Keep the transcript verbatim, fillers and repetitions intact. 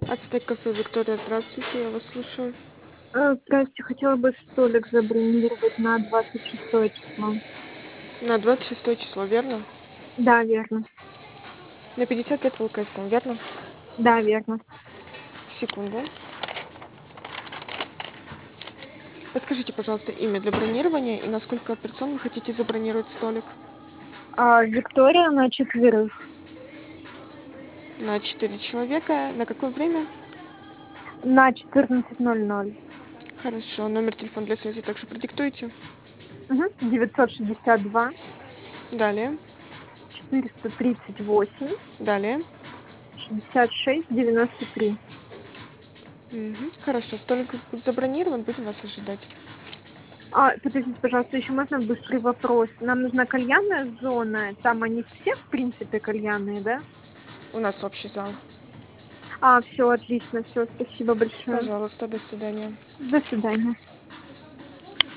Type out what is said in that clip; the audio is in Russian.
Ацтек кафе Виктория, здравствуйте, я вас слушаю. Э, Здрасте, хотела бы столик забронировать на двадцать шестое число. На двадцать шестое число, верно? Да, верно. На пятьдесят лет в ЛКСМ, верно? Да, верно. Секунду. Подскажите, пожалуйста, имя для бронирования и на сколько персон вы хотите забронировать столик? А, Виктория на четверых. На четыре человека. На какое время? На четырнадцать ноль ноль. Хорошо. Номер телефона для связи также продиктуйте. Угу. девятьсот шестьдесят два Далее. четыреста тридцать восемь Далее. шестьдесят шесть девяносто три. Мгм. Хорошо. Столик будет забронирован, будем вас ожидать. А, подождите, пожалуйста, еще можно быстрый вопрос? Нам нужна кальянная зона. Там они все, в принципе, кальянные, да? У нас общий зал. А, все, отлично, все, спасибо большое. Пожалуйста, до свидания. До свидания.